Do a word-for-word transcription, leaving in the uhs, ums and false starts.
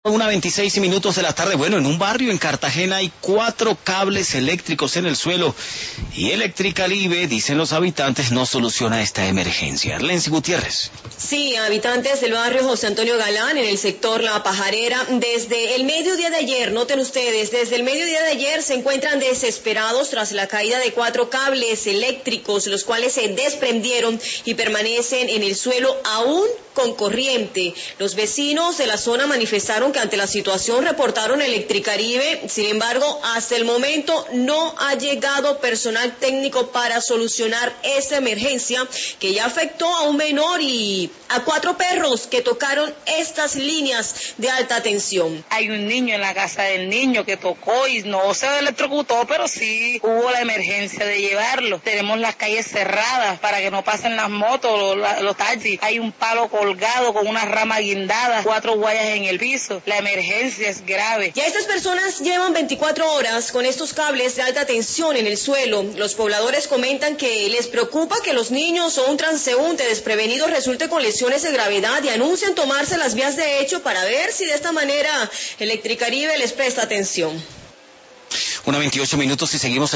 Una veintiséis minutos de la tarde. Bueno, en un barrio en Cartagena hay cuatro cables eléctricos en el suelo y Electricaribe, dicen los habitantes, no soluciona esta emergencia. Lency Gutiérrez. Sí, habitantes del barrio José Antonio Galán, en el sector La Pajarera, desde el mediodía de ayer, noten ustedes, desde el mediodía de ayer se encuentran desesperados tras la caída de cuatro cables eléctricos, los cuales se desprendieron y permanecen en el suelo aún con corriente. Los vecinos de la zona manifestaron que ante la situación reportaron Electricaribe, sin embargo, hasta el momento no ha llegado personal técnico para solucionar esta emergencia que ya afectó a un menor y a cuatro perros que tocaron estas líneas de alta tensión. Hay un niño en la casa del niño que tocó y no se electrocutó, pero sí hubo la emergencia de llevarlo. Tenemos las calles cerradas para que no pasen las motos, los, los taxis. Hay un palo colgado con una rama guindada, cuatro guayas en el piso. La emergencia es grave. Ya estas personas llevan veinticuatro horas con estos cables de alta tensión en el suelo. Los pobladores comentan que les preocupa que los niños o un transeúnte desprevenido resulte con lesiones de gravedad y anuncian tomarse las vías de hecho para ver si de esta manera Electricaribe les presta atención. Una veintiocho minutos y seguimos